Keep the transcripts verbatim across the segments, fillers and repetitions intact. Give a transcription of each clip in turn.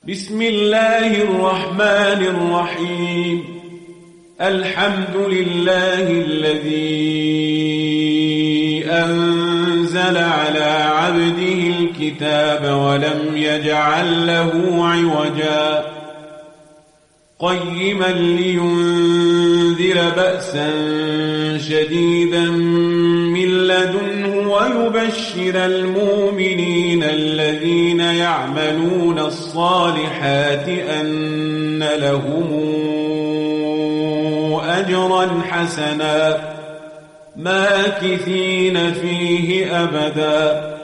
بسم الله الرحمن الرحيم. الحمد لله الذي أنزل على عبده الكتاب ولم يجعل له عوجا قيما لينذر بأسا شديدا من لدنه ويبشر المؤمنين الذين يعملون الصالحات أن لهم أجرا حسنا ماكثين فيه أبدا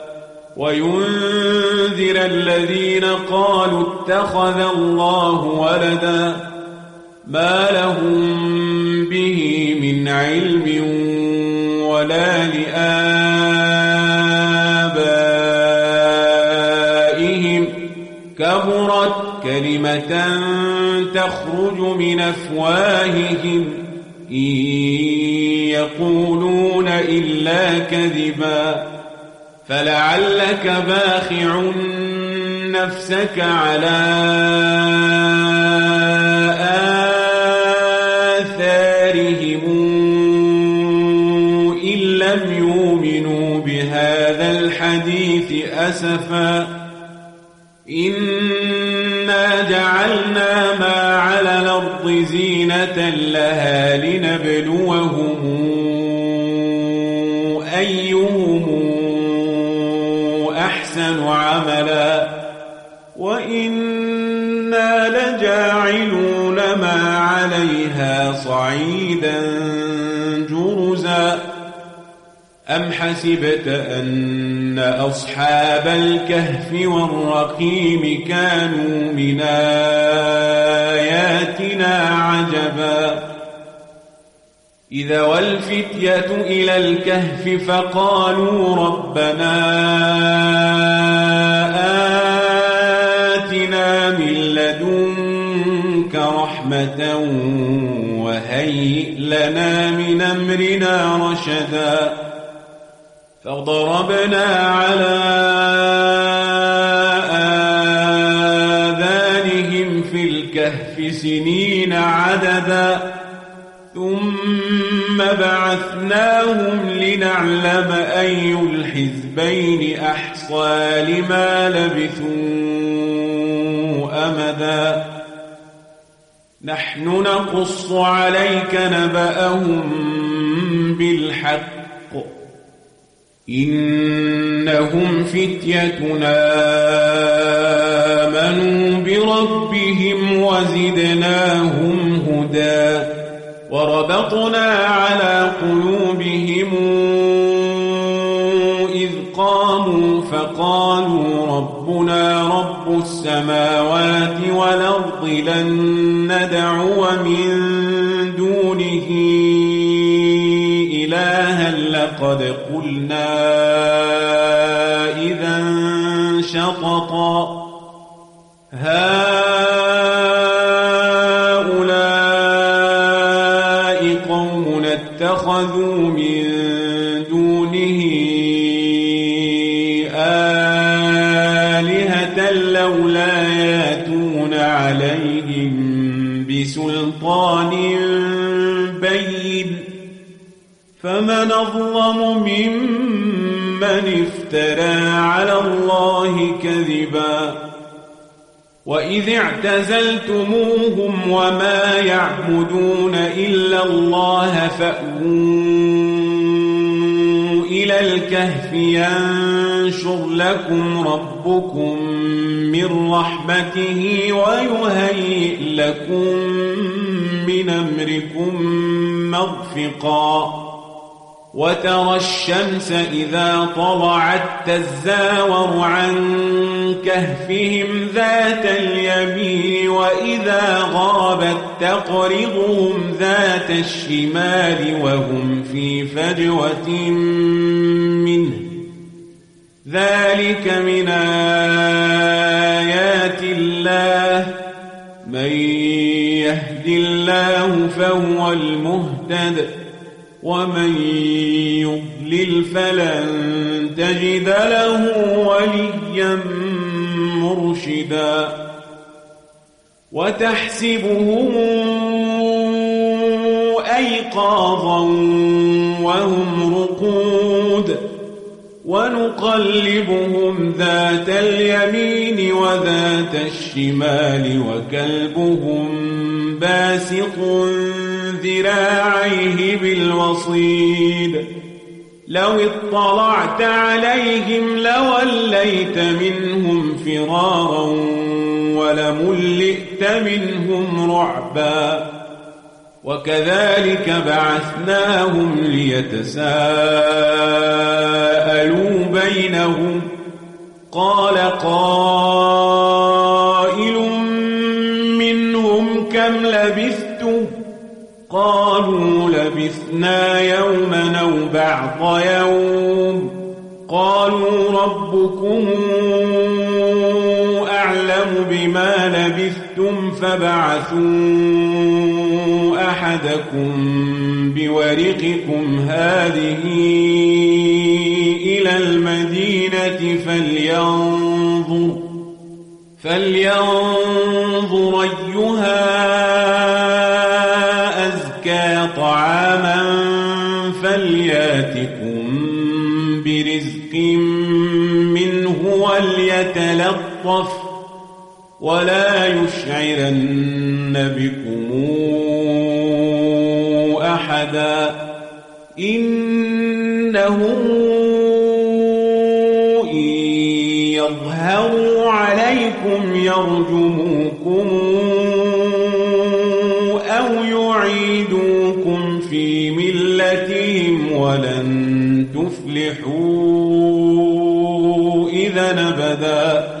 وينذر الذين قالوا اتخذ الله ولدا ما لهم به من علم ولا لآبائهم كبرت كلمة تخرج من أفواههم إن يقولون إلا كذبا فلعلك باخع نفسك على آثارهم إن لم يؤمنوا بهذا الحديث أسفا إنا جعلنا ما على الأرض زينة لها لنبلوهم أيهم أحسن عملا وإنا لجاعلون ما عليها صعيدا جرزا أم حسبت أن أصحاب الكهف والرقيم كانوا من آياتنا عجبا إذا والفتية إلى الكهف فقالوا ربنا آتنا من لدنك رحمة وهيئ لنا من أمرنا رشدا فضربنا على آذانهم في الكهف سنين عددا ثم بعثناهم لنعلم أي الحزبين أحصى لما لبثوا أمدا نحن نقص عليك نبأهم بالحق إنهم فتيتنا آمنوا بربهم وزدناهم هدى وربطنا على قلوبهم إذ قاموا فقالوا ربنا رب السماوات والأرض لن ندعو من دونه إلها لقد قلنا إذا شططا هؤلاء قوم اتخذوا من دونه آلهة لولا يأتون عليهم بسلطان بين فمن أظلم ممن افترى على الله كذبا وإذ اعتزلتموهم وما يعبدون إلا الله فأووا إلى الكهف ينشر لكم ربكم من رحمته ويهيئ لكم من أمركم مرفقا وترى الشمس إذا طلعت تزاور عن كهفهم ذات اليمين وإذا غابت تقرضهم ذات الشمال وهم في فجوة منه ذلك من آيات الله من يهد الله فهو المهتد ومن يضلل فلن تجد له وليا مرشدا وتحسبهم أيقاظا وهم رقود ونقلبهم ذات اليمين وذات الشمال وكلبهم باسط ذراعيه بالوصيد لو اطلعت عليهم لوليت منهم فرارا ولملئت منهم رعبا وكذلك بعثناهم ليتساءلوا بينهم قال قائل منهم كم لبثتم قالوا لبثنا يوما أو بعض يوم قالوا ربكم أعلم بما لبثتم فابعثوا أحدكم بورقكم هذه إلى المدينة فلينظر فلينظر أيها أزكى طعاما فلياتكم برزق منه وليتلطف ولا يشعرن بكم أحدا إنهم إن يظهروا عليكم يرجموكم أو يعيدوكم في ملتهم ولن تفلحوا إذا أبدا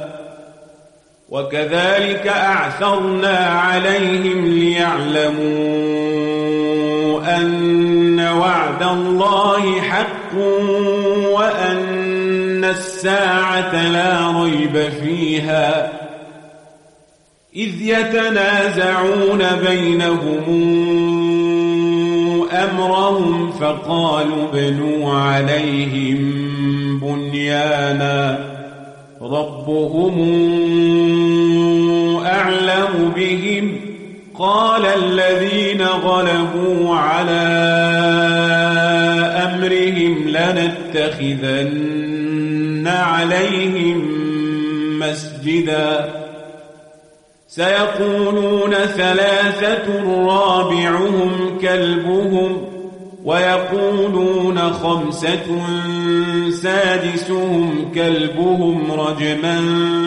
وكذلك أعثرنا عليهم ليعلموا أن وعد الله حق وأن الساعة لا ريب فيها إذ يتنازعون بينهم أمرهم فقالوا بنوا عليهم بنيانا ربهم أعلم بهم قال الذين غلبوا على أمرهم لنتخذن عليهم مسجدا سيقولون ثلاثة رابعهم كلبهم ويقولون خمسة سادسهم كلبهم رجما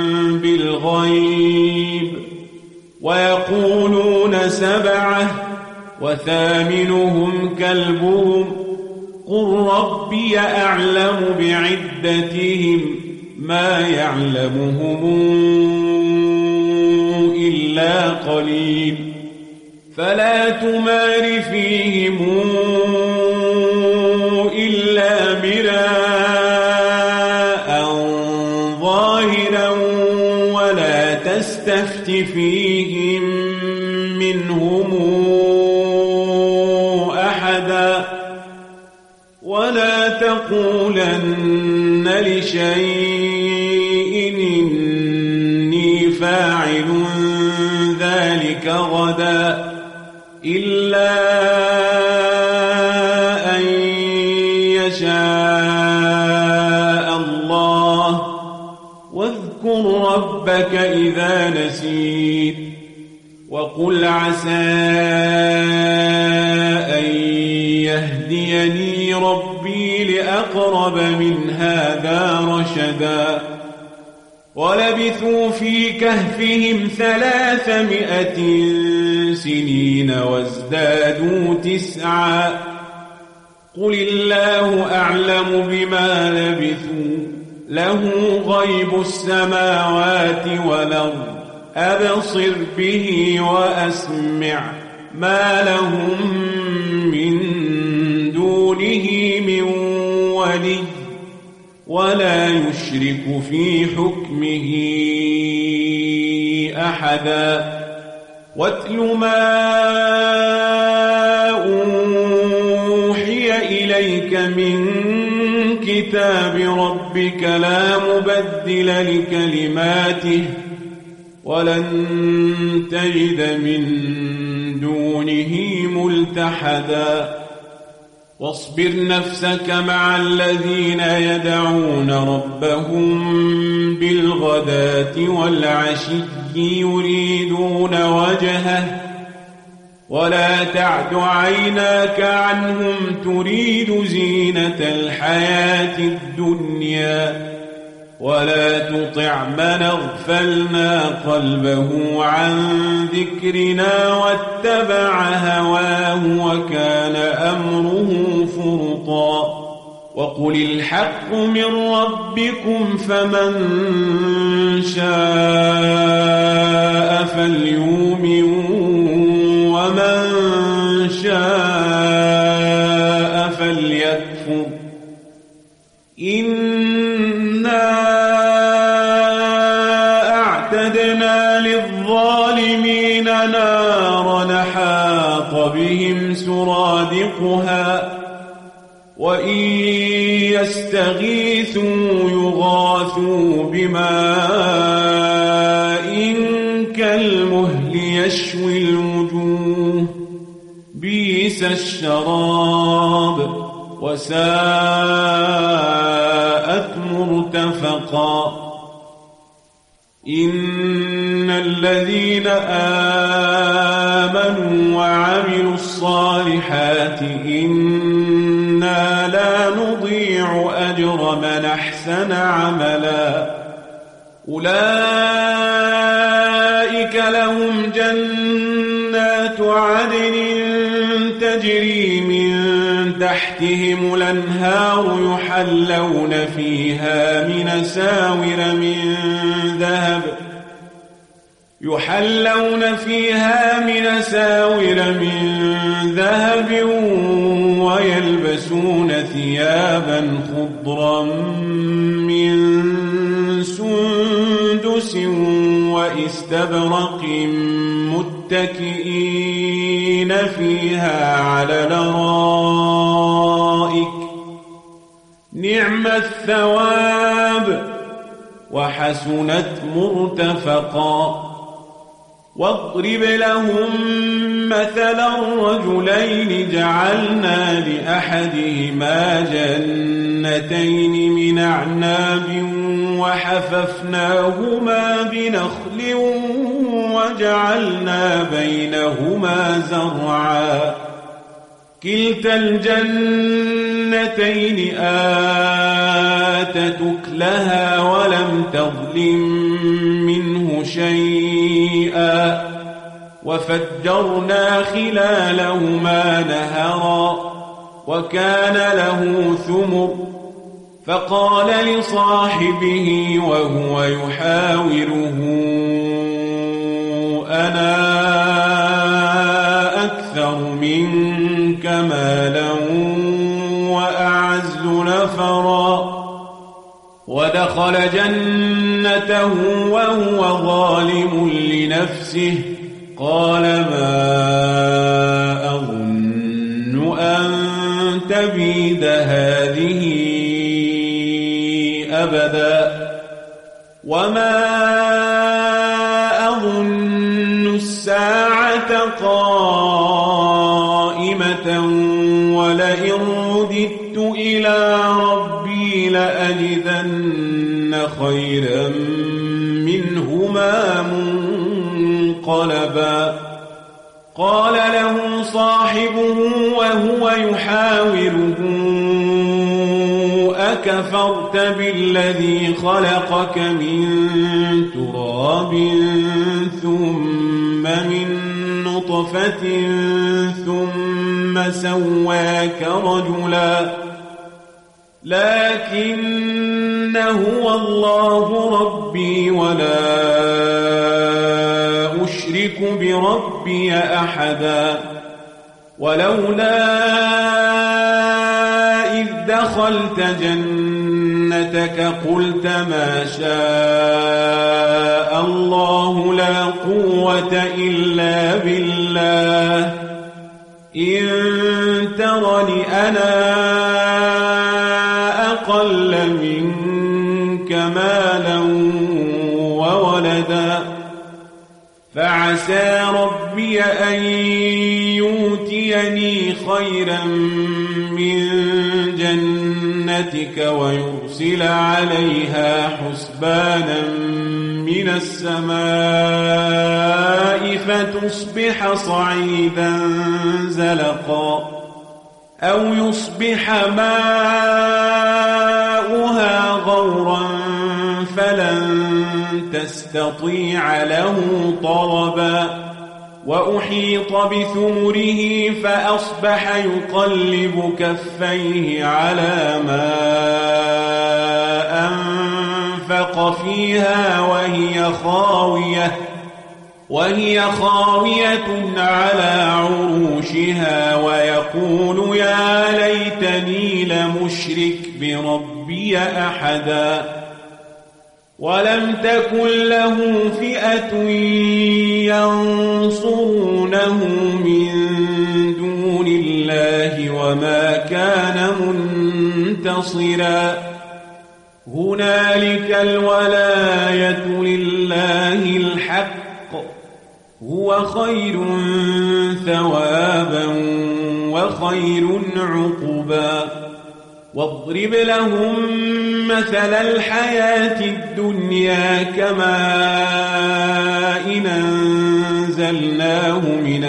بالغيب ويقولون سبعة وثامنهم كلبهم قل ربي أعلم بعدتهم ما يعلمهم إلا قليل فلا تمار فيهم إلا مراء ظاهرا ولا تستفت فيهم منهم أحدا ولا تقولن لشيء إني فاعل ذلك غدا إلا أن يشاء الله واذكر ربك إذا نسيت وقل عسى أن يهديني ربي لأقرب من هذا رشدا ولبثوا في كهفهم ثلاثمائة سنين وازدادوا تسعا قل الله أعلم بما لبثوا له غيب السماوات والأرض أبصر به وأسمع ما لهم من دونه من ولي ولا يشرك في حكمه أحدا واتل ما أوحي إليك من كتاب ربك لا مبدل لكلماته ولن تجد من دونه ملتحدا واصبر نفسك مع الذين يدعون ربهم بالغداة والعشي يريدون وجهه ولا تعد عيناك عنهم تريد زينة الحياة الدنيا ولا تطع من اغفلنا قلبه عن ذكرنا واتبع هواه وكان أمره فرطا وقل الحق من ربكم فمن شاء فليؤمن ومن شاء فليكفر إنا أعتدنا للظالمين نارا حاط بهم سرادقها وإن يستغيثوا يغاثوا بماء كالمهل يشوي الوجوه بئس الشراب وساءت مرتفقا إن الذين آمنوا وعملوا الصالحات إنا لا نضيع أجر من أحسن عملا أولئك لهم جنات عدن تجري من تحتهم الأنهار يحلون فيها من ساور من ذهب يحلون فيها من ساور من ذهب ويلبسون ثيابا خضرا من سندس واستبرق متكئين فيها على الأرائك نعم الثواب وحسنت مرتفقا واضرب لهم مثلا رجلين جعلنا لأحدهما جنتين من أعناب وحففناهما بنخل وجعلنا بينهما زرعا كلتا الجنتين آتت أكلها ولم تظلم منه شيئا وفجرنا خلالهما نهرا وكان له ثمر فقال لصاحبه وهو يحاوره أنا أكثر منك مالا وأعز نفرا ودخل جنته وهو ظالم لنفسه قال ما أظن أن تبيد هذه أبدا وما أظن الساعة قائمة ولئن رددت إلى ربي لأجدن خيرا منهما منقلبا قال له صاحبه وهو يحاوره أكفرت بالذي خلقك من تراب ثم من نطفة ثم سواك رجلا لكن هو الله ربي ولا أشرك بربي أحدا ولولا إذ دخلت جنتك قلت ما شاء الله لا قوة إلا بالله إن ترني أنا أقل منك مالا وولدا فعسى ربي أن يؤتيني خيرا من جنتك ويرسل عليها حسبانا من السماء فتصبح صعيدا زلقا أو يصبح ماؤها غورا فلن تستطيع له طلبا وأحيط بثمره فأصبح يقلب كفيه على ما أنفق فيها وهي خاوية وهي خاوية على عروشها ويقول يا ليتني لمشرك بربي أحدا ولم تكن له فئة ينصرونه من دون الله وما كان منتصرا هنالك الولاية لله الحق هو خير ثوابا وخير عقبا واضرب لهم مثل الحياة الدنيا كماء إن أنزلناه من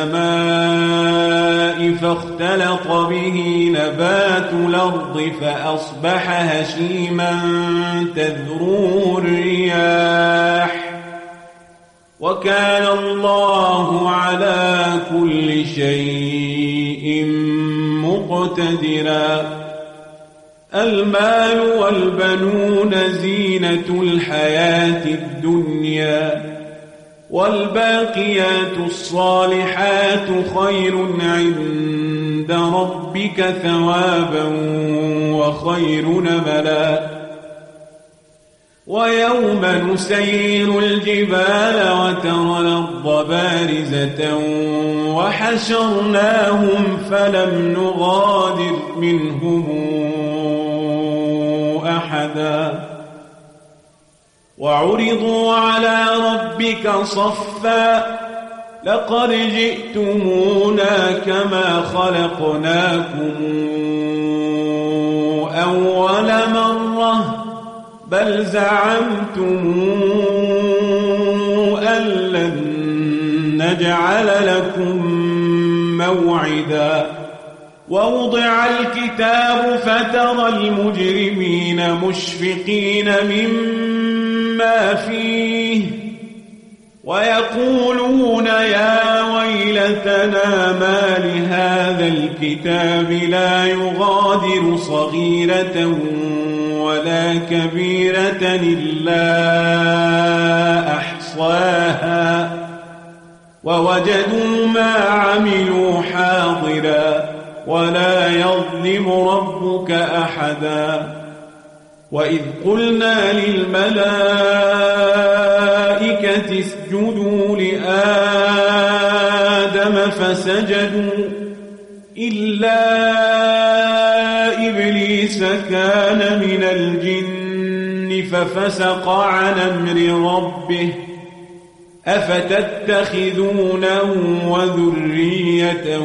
السماء فاختلط به نبات الأرض فأصبح هشيما تذروه الرياح وكان الله على كل شيء مقتدرا المال والبنون زينة الحياة الدنيا والباقيات الصالحات خير عند ربك ثوابا وخير نملا ويوم نسير الجبال وترى الأرض بارزة وحشرناهم فلم نغادر منهم أحدا وعرضوا على ربك صفا لقد جئتمونا كما خلقناكم أول مرة بل زعمتم أن لن نجعل لكم موعدا ووضع الكتاب فترى المجرمين مشفقين مما فيه ويقولون يا ويلتنا ما لهذا الكتاب لا يغادر صغيرة ولا كبيرة إلا أحصاها ووجدوا ما عملوا حاضرا ولا يظلم ربك أحدا وإذ قلنا للملائكة اسجدوا لآدم فسجدوا إلا إبليس كان من الجن ففسق عن أمر ربه أفتتخذونه وذريته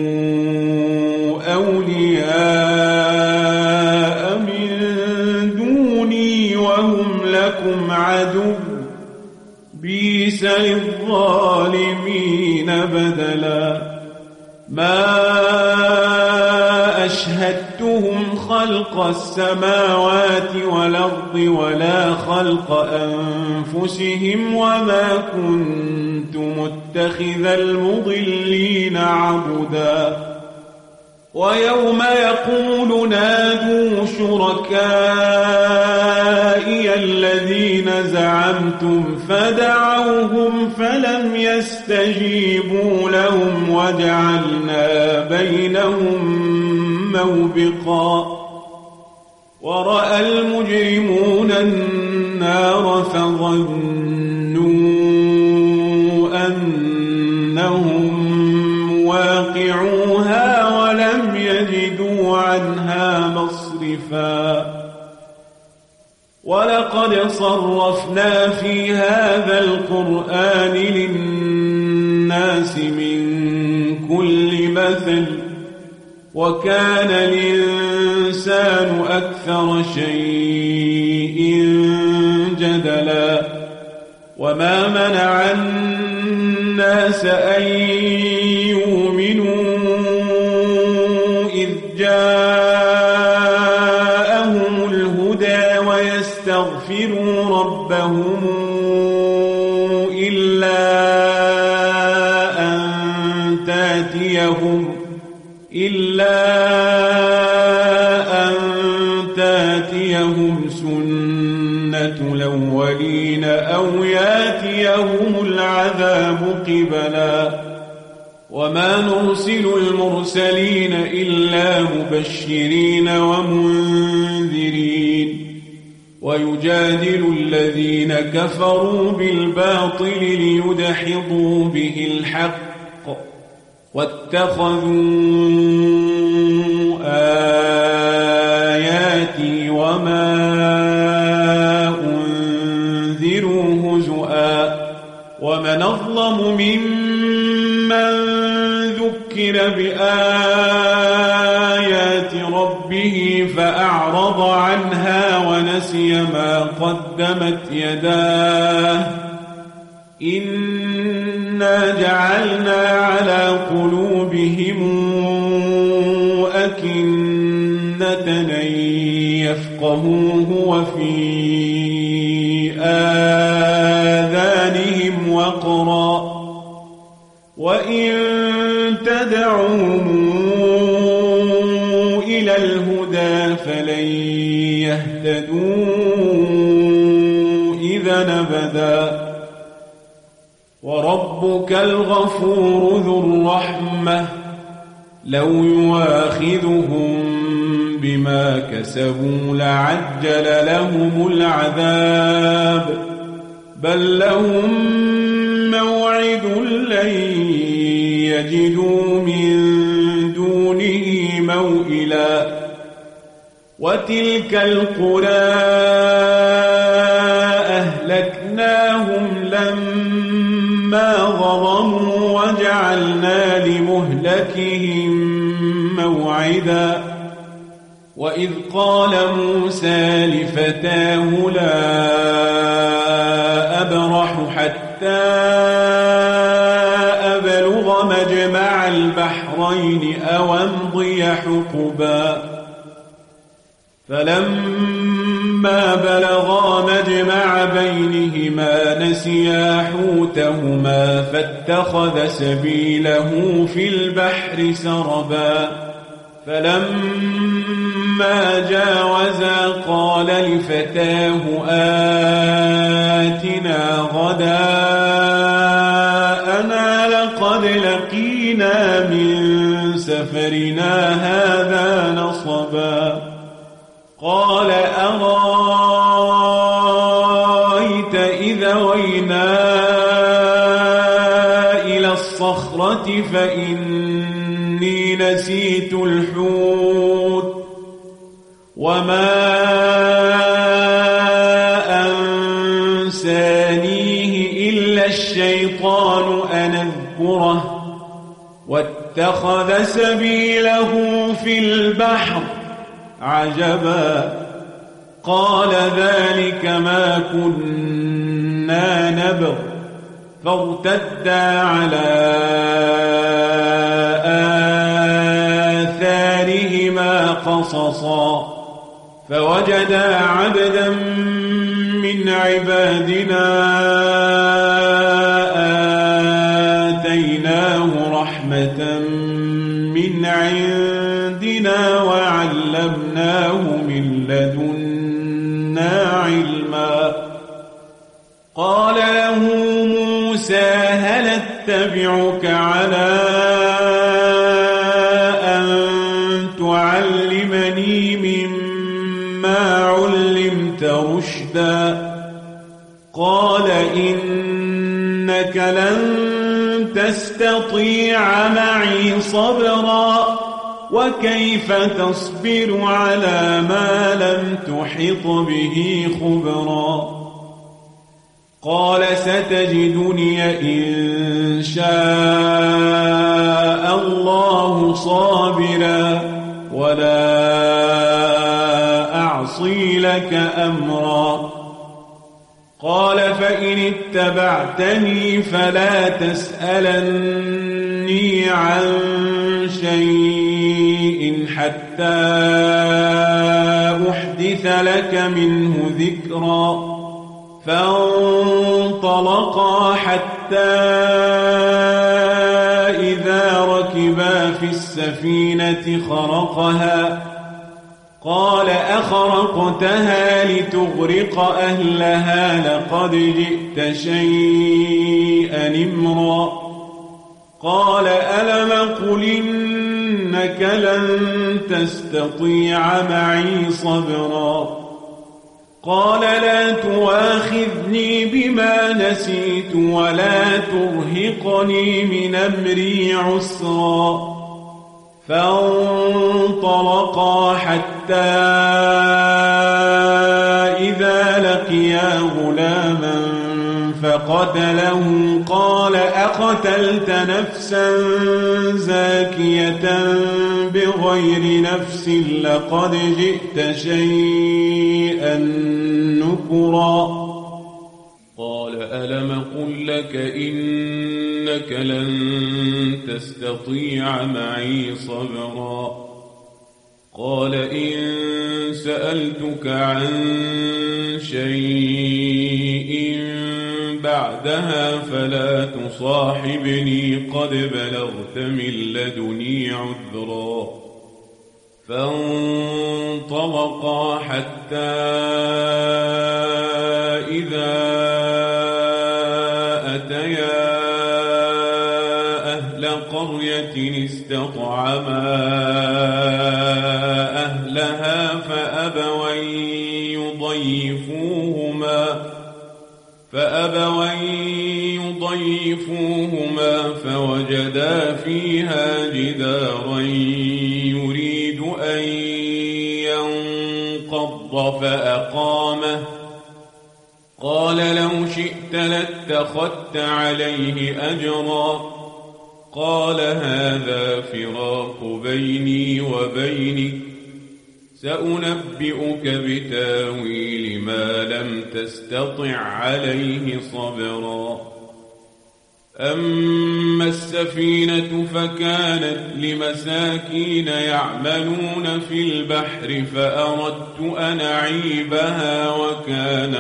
أولياء من دوني وهم لكم عدو بئس للظالمين بدلا ما أشهدتهم خلق السماوات والأرض ولا خلق أنفسهم وما كنت متخذ المضلين عضدا ويوم يقول نادوا شركائي الذين زعمتم فدعوهم فلم يستجيبوا لهم وجعلنا بينهم موبقا ورأى المجرمون النار فظنوا أنهم واقعوها ولم يجدوا عنها مصرفا ولقد ولقد صرفنا في هذا القرآن للناس من كل مثل وكان الإنسان أكثر شيء جدلا وما منع الناس أن يؤمنوا إذ جاءهم الهدى ويستغفروا ربهم إلا أن تاتيهم إلا أن تاتيهم سنة الأولين أو ياتيهم العذاب قبلا وما نرسل المرسلين إلا مبشرين ومنذرين ويجادل الذين كفروا بالباطل ليدحضوا به الحق واتخذوا آياتي وما أنذروا هزؤا ومن أظلم ممن ذكر بآيات ربه فأعرض عنها ونسي ما قدمت يداه إنا جعلنا على قلوبهم أكنة أن يفقهوه وفي آذانهم وقرا وإن تدعوهم إلى الهدى فلن يهتدوا إذا أبدا وربك الغفور ذو الرحمة لو يواخذهم بما كسبوا لعجل لهم العذاب بل لهم موعد لن يجدوا من دونه موئلا وتلك القرى أهلكناهم لما ظلموا وجعلنا لمهلكهم موعدا وإذ قال موسى لفتاه لا أبرح حتى أبلغ مجمع البحرين أو أمضي حقبا فلما بلغا مجمع بينهما نسيا حوتهما فاتخذ سبيله في البحر سربا فلما جاوزا قال لفتاه آتنا غداءنا لقد لقينا من سفرنا هذا نصبا قال أرأيت إذا وينا إلى الصخرة فإني نسيت الحوت وما أنسانيه إلا الشيطان أن أذكره واتخذ سبيله في البحر عجبا قال ذلك ما كنا نبغ فارتدا على آثارهما قصصا فوجدا عبدا من عبادنا آتيناه رحمة من عندنا وعلمناه من لدنا علما قال له موسى هل اتبعك على أن تعلمني مما علمت رشدا قال إنك لن تستطيع معي صبرا وكيف تصبر على ما لم تحط به خبرا قال ستجدني إن شاء الله صابرا ولا أعصي لك أمرا قال فإن اتبعتني فلا تسألني عن شيء حتى أحدث لك منه ذكرا فانطلقا حتى إذا ركبا في السفينة خرقها قال أخرقتها لتغرق أهلها لقد جئت شيئا إمرا قال ألم قل إنك لن تستطيع معي صبرا قال لا تواخذني بما نسيت ولا ترهقني من أمري عسرا فانطلقا حتى إذا لقيا غلاما فقتله قال أقتلت نفسا زاكية بغير نفس لقد جئت شيئا نكرا قال ألم قل لك إنك لن تستطيع معي صبرا قال إن سألتك عن شيء بعدها فلا تصاحبني قد بلغت من لدني عذرا فانطلقا حتى إذا أتيا أهل قرية استطعما أهلها فأبوا يضيفوهما فأبوا يضيفوهما فوجدا فيها جدارا يريد أن ينقض فأقامه قال لو شئت لاتخذت عليه أجرا قال هذا فراق بيني وبينك سأنبئك بتاويل ما لم تستطع عليه صبرا أما السفينة فكانت لمساكين يعملون في البحر فأردت أن أعيبها وكان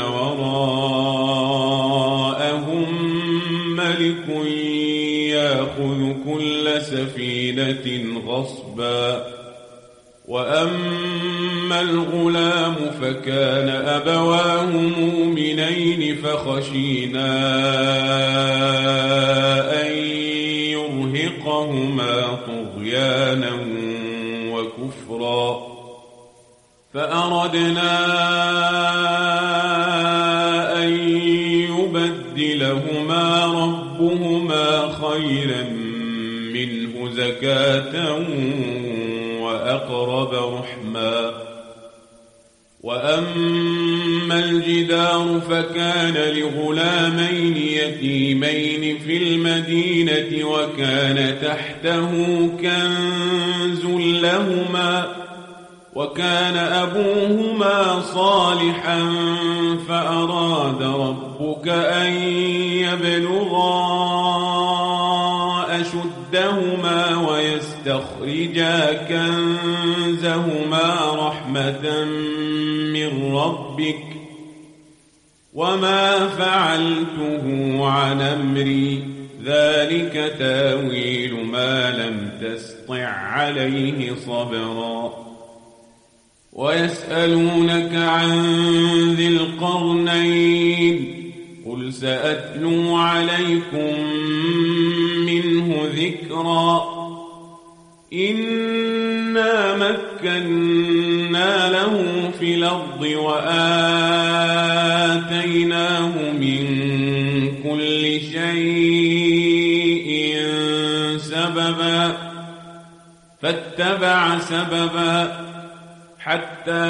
وراءهم ملك يأخذ كل سفينة غصبا وأما الغلام فكان أبواه مؤمنين فخشينا أن يرهقهما طغيانا وكفرا فأردنا أن يبدلهما ربهما خيرا منه زكاة وأقرب رحما وأما الجدار فكان لغلامين يتيمين في المدينة وكان تحته كنز لهما وكان أبوهما صالحا فأراد ربك أن يبلغا أشدهما ويستخرجا كنزهما رحمة من ربك وما فعلته عن أمري ذلك تاويل ما لم تسطع عليه صبرا ويسألونك عن ذي القرنين قل سأتلو عليكم منه ذكرا إنا مكنا له في الأرض وآتيناه من كل شيء سببا فاتبع سببا حتى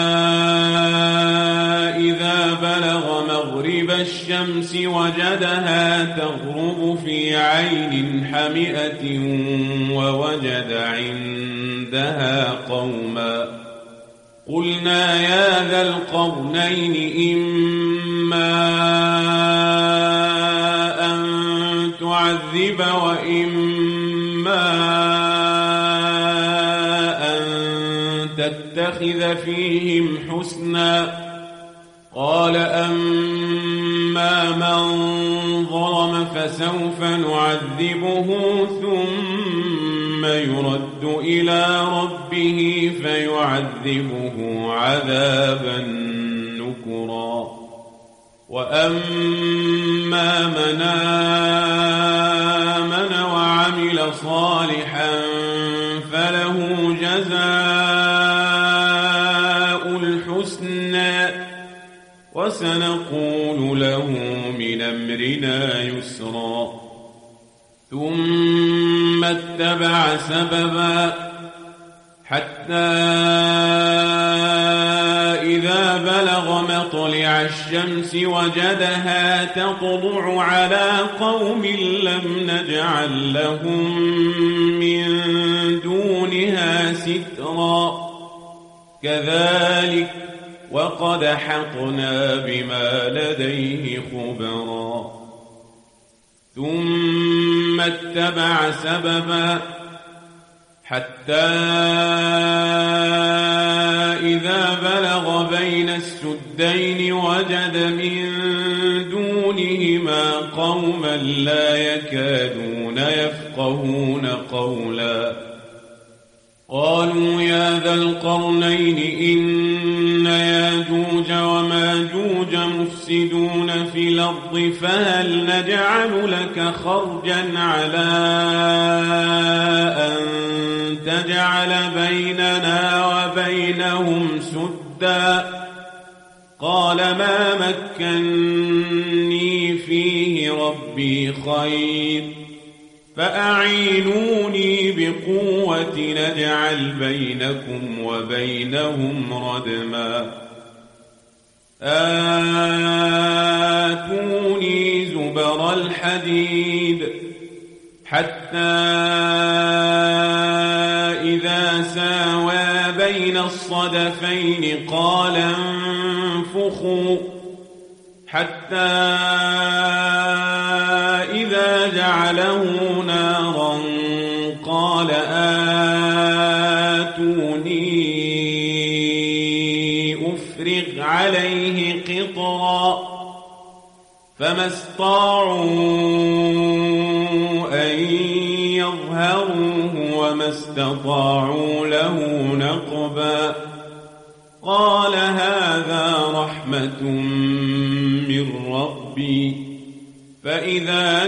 إذا بلغ مغرب الشمس وجدها تغرب في عين حمئة ووجد عندها قوما قلنا يا ذا القرنين إما أن تعذب وإما أن تتخذ فيهم حسنا قال أما من ظلم فسوف نعذبه ثم يرد إلى ربه فيعذبه عذابا نكرا وأما من آمن وعمل صالحا فله جزاء الحسنى وسنقول له من أمرنا يسرا ثم اتبع سببا حتى إذا بلغ مطلع الشمس وجدها تطلع على قوم لم نجعل لهم من دونها سترا كذلك وقد حقنا بما لديه خبرا ثم اتبع سببا حتى إذا بلغ بين السدين وجد من دونهما قوما لا يكادون يفقهون قولا قالوا يا ذا القرنين إن ياجوج وماجوج مفسدون في الأرض فهل نجعل لك خرجا على أن تجعل بيننا وبينهم سدا قال ما مكني فيه ربي خير فأعينوني بقوة نجعل بينكم وبينهم ردما آتوني زبر الحديد حتى إذا ساوى بين الصدفين قال انفخوا حتى إذا جعله نارا قال آتوني أفرغ عليه قطرا فما استطاعوا أن يظهروه وما استطاعوا له نقبا قال هذا رحمة من ربي فإذا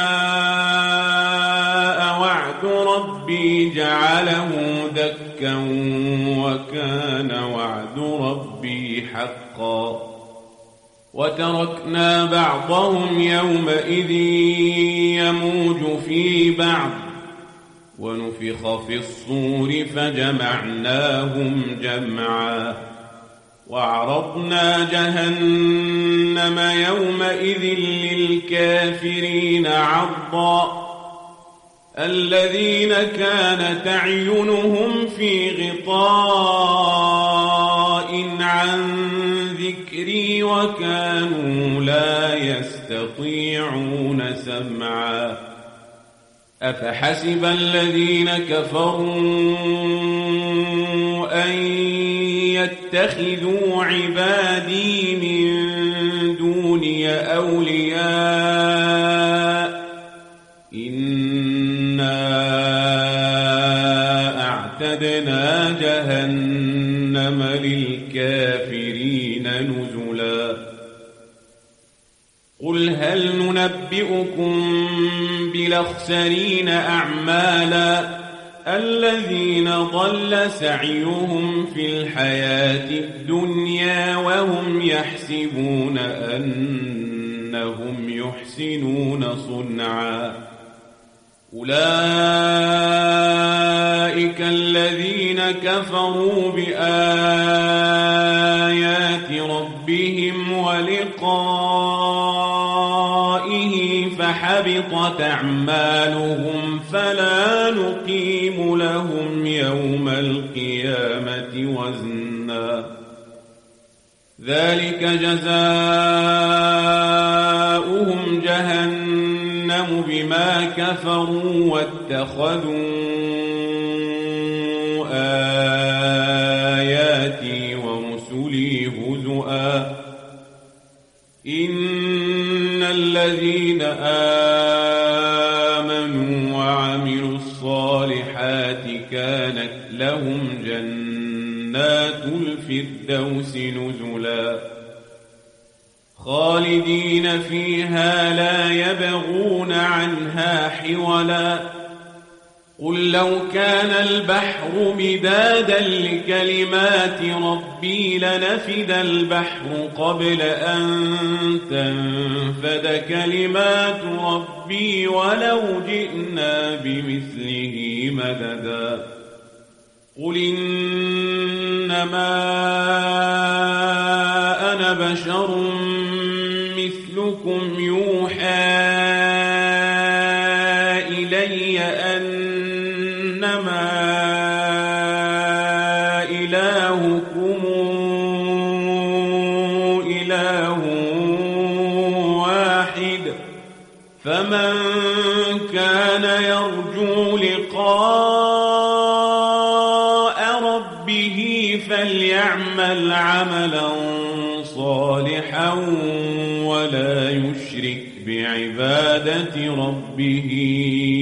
جاء وعد ربي جعله دكا وكان وعد ربي حقا وتركنا بعضهم يومئذ يموج في بعض ونفخ في الصور فجمعناهم جمعا وعرضنا جهنم يومئذ للكافرين عرضا الذين كانت أعينهم في غطاء عن ذكري وكانوا لا يستطيعون سمعا أفحسب الذين كفروا أن يتخذوا عبادي من دوني أولياء إنا أعتدنا جهنم للكافرين نزلا قل هل ننبئكم بالأخسرين أعمالا الذين ضل سعيهم في الحياة الدنيا وهم يحسبون أنهم يحسنون صنعا أولئك كفروا بآيات ربهم ولقائه فحبطت أعمالهم فلا نقيم لهم يوم القيامة وزنا ذلك جزاؤهم جهنم بما كفروا واتخذوا آياتي ورسلي هزؤا إن الذين آمنوا وعملوا الصالحات كانت لهم جنات الفردوس نزلا خالدين فيها لا يبغون عنها حولا قل لو كان البحر مدادا لكلمات ربي لنفد البحر قبل أن تنفد كلمات ربي ولو جئنا بمثله مددا قل إنما أنا بشر مثلكم يوحى إلي أنما إلهكم إله واحد فمن كان يرجو لقاء ربه فليعمل عملا صالحا ولا يشرك بعبادة ربه